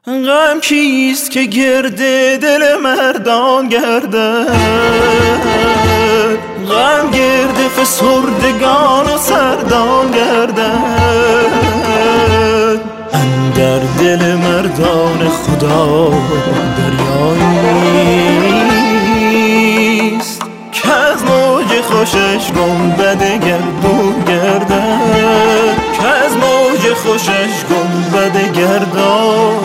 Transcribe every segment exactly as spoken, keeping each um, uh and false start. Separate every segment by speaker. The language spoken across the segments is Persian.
Speaker 1: غم کیست که گرد دل مردان گردد؟ غم گرد فسردگان و سردان گردد. اندر دل مردان خدا دریاییست که از موج خوشش گنبد گردون گردد، که از موج خوشش گنبد گردان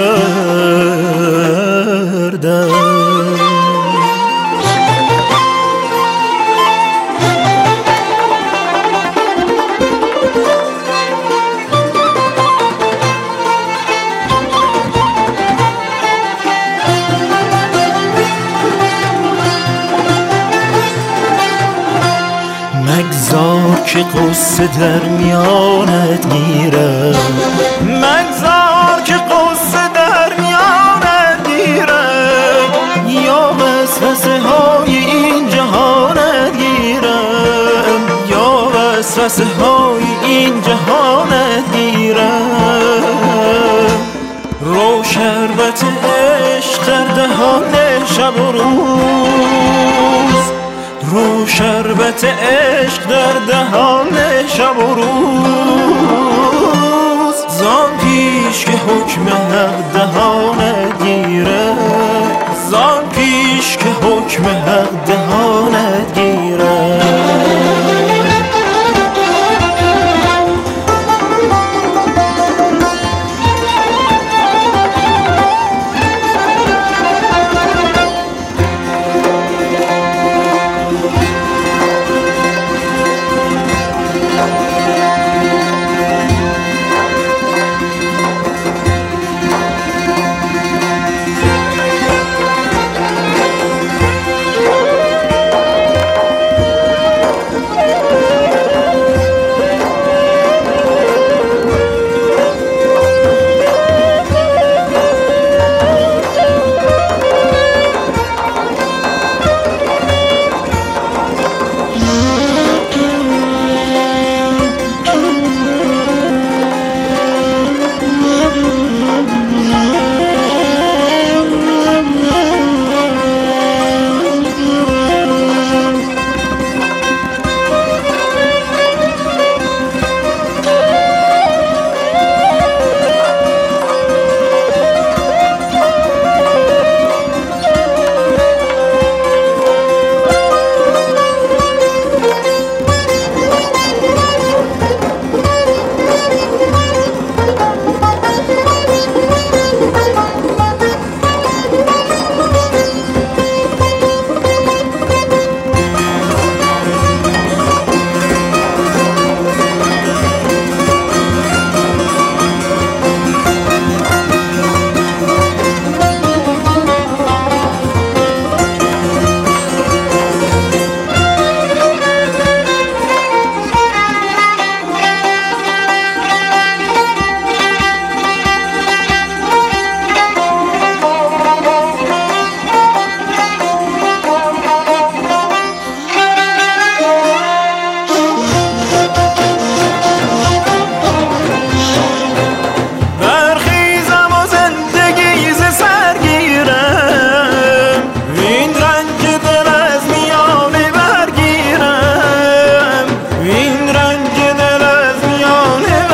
Speaker 1: گردد. مگذار که قصه در میانت گیرد، مگذار که قصه در میانت گیرد، یا وسوسه های این جهانت گیرد، یا وسوسه های این جهانت گیرد. رو شربت عشق در دهان شب و روز، رو شربت عشق در دهان شب و روز. زان پیش که حکم حق دهانت گیرد، زان پیش که حکم حق دهانت گیرد.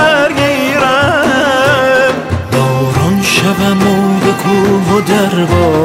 Speaker 1: شبم و به کوه و دربار